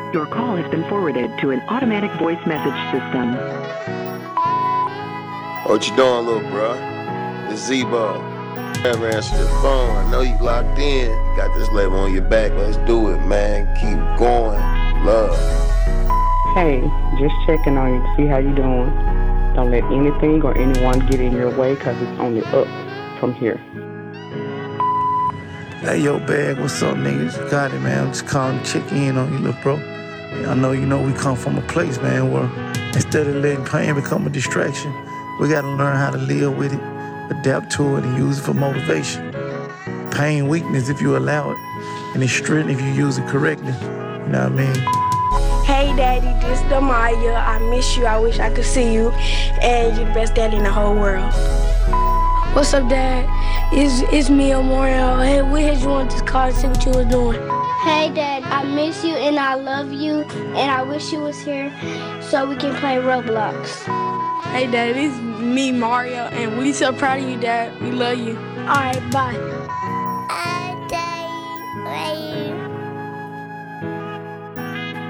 Your call has been forwarded to an automatic voice message system. What you doing, little bro? It's Zebo. Never answer the phone. I know you locked in. You got this label on your back. Let's do it, man. Keep going. Love. Hey, just checking on you to see how you doing. Don't let anything or anyone get in your way, cause it's only up from here. Hey, yo, Bag, what's up, niggas? You got it, man. I'm just calling to check in on you, little bro. I know you know we come from a place, man, where instead of letting pain become a distraction, we gotta learn how to live with it, adapt to it, and use it for motivation. Pain, weakness if you allow it, and it's strength if you use it correctly. You know what I mean? Hey, Daddy, this is Damaya. I miss you. I wish I could see you. And you're the best daddy in the whole world. What's up, Dad? It's me, Memorial. Hey, we had you on this car to see what you was doing. Hey, Dad, I miss you and I love you. And I wish you was here so we can play Roblox. Hey, Dad, this is me, Mario. And we so proud of you, Dad. We love you. All right, bye.